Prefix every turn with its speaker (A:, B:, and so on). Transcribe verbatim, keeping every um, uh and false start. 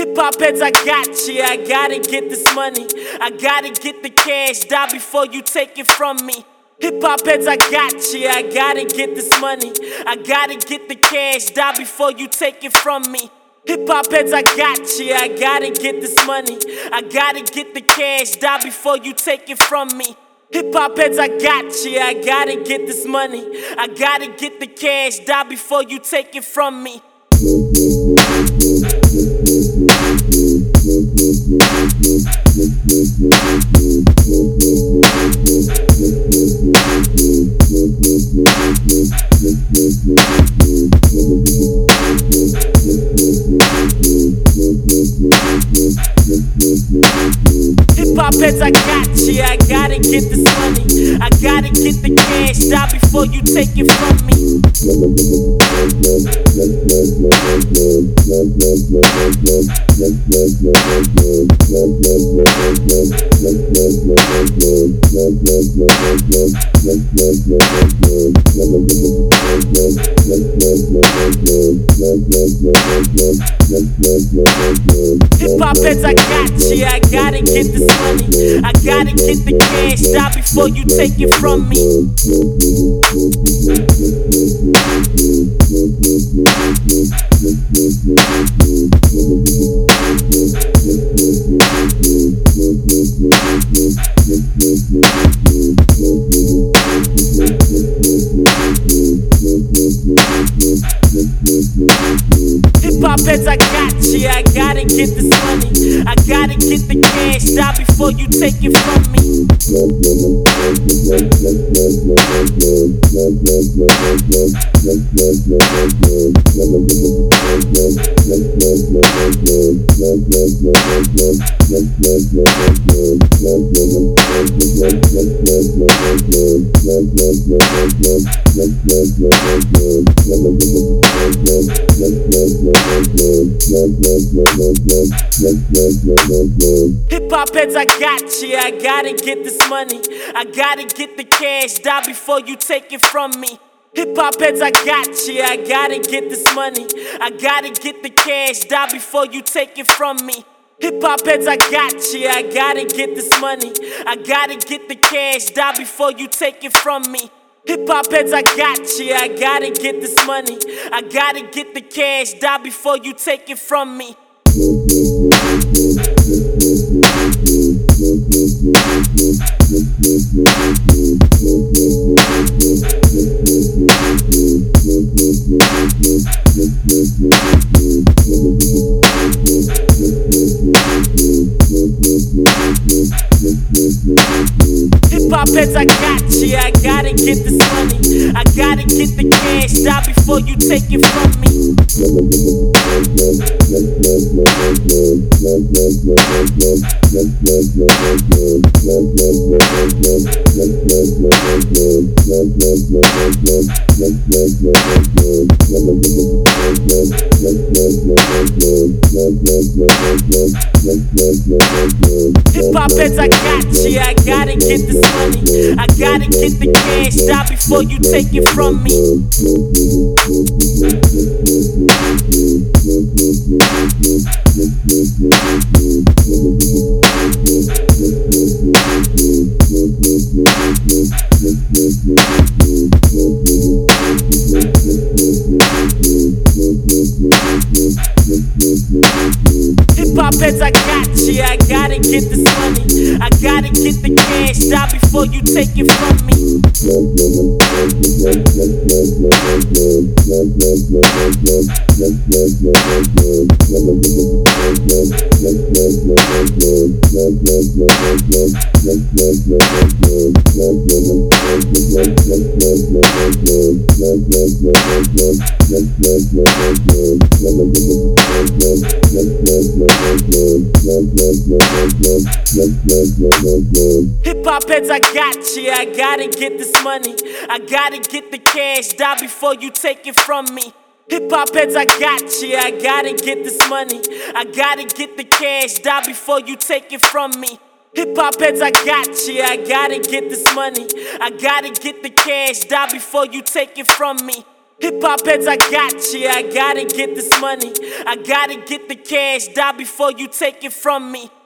A: Hip hop heads, I got you. I gotta get this money. I gotta get the cash. Die before you take it from me. Hip hop heads, I got you. I gotta get this money. I gotta get the cash. Die before you take it from me. Hip hop heads, I got you. I gotta get this money. I gotta get the cash. Die before you take it from me. Hip hop heads, I got you. I gotta get this money. I gotta get the cash. Die before you take it from me. Hip hop heads, I got you. I gotta get this money. I gotta get the cash. Die before you take it from me. Hip hop heads, I got you. I gotta get this money. I gotta get the cash. Die before you take it from me. Hip hop heads, I got you. I gotta get this money. I gotta get the cash. Die before you take it from me. Hip hop heads, I got you. I gotta get this money. I gotta get the cash. Die before you take it from me. Hip hop heads, I got you. I gotta get this money. I gotta get the cash. Die before you take it from me. Hip hop heads, I got you. I gotta get this money. I gotta get the cash. Die before you take it from me. Hip hop heads, I got you. I gotta get this money. I gotta get the cash. Die before you take it from me. Hip hop heads, I got you. I gotta get this money. I gotta get the cash. Die before you take it from me. Hip hop heads, I got you. I gotta get this money. I gotta get the cash. Die before you take it from me. Hip hop heads, I got you. I gotta get this money. I gotta get the cash. Die before you take it from me. Hip hop heads, I got you. I gotta get this money. I gotta get the cash. Die before you take it from me. Hip hop heads, I got you. I gotta get this money. I gotta get the cash. Die before you take it from me. Hip hop heads, I got you. I gotta get this money. I gotta get the cash. Die before you take it from me. Hip hop heads, I got you. I gotta get this money. I gotta get the cash. Die before you take it from me.